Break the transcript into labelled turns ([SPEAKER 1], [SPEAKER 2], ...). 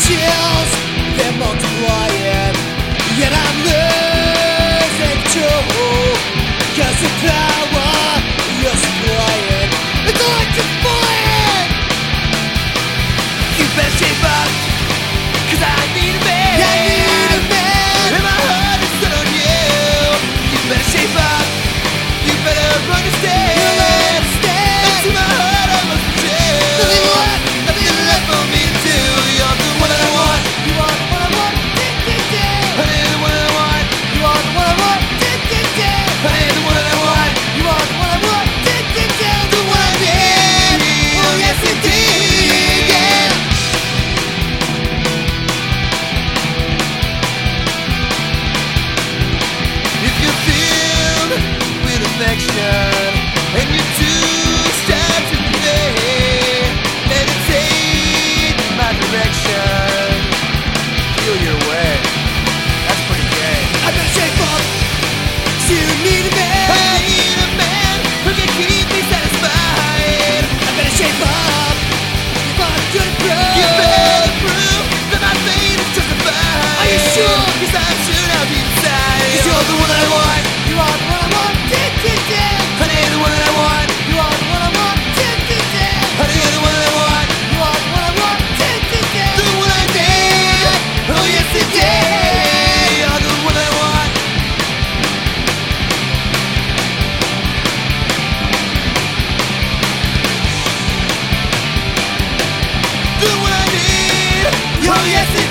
[SPEAKER 1] chills, they're multiplying, yet I'm losing too. Cause the power you're supplying, it's electrifying. You better shape up, cause I need a man. I need a man. And my heart is set on you. You better shape up, you better understand. You'll understand. And to my heart I must be true. Nothing left for me to do. You're the one I want. You are the one I want. Honey, the one I want. You are the one I want. Honey, the one I want. You are the one I want. The one I need. Oh yes indeed, yeah. If you're filled with affection and you too start to play, meditate my direction. Feel your way. That's pretty gay. I better shape up. So you need a man. I need a man who can keep me satisfied. I better shape up. If I'm gonna prove, you better prove that my fate is justified. Are you sure? Cause I'm sure now deep inside. Cause you're the one that I want. You are the one I want. Honey, the one that I want. You are the one I want. Honey, you're the one that I want. You are the one I want. The one I need. Oh yes indeed. You're the one I want. The one I need. Oh yes indeed.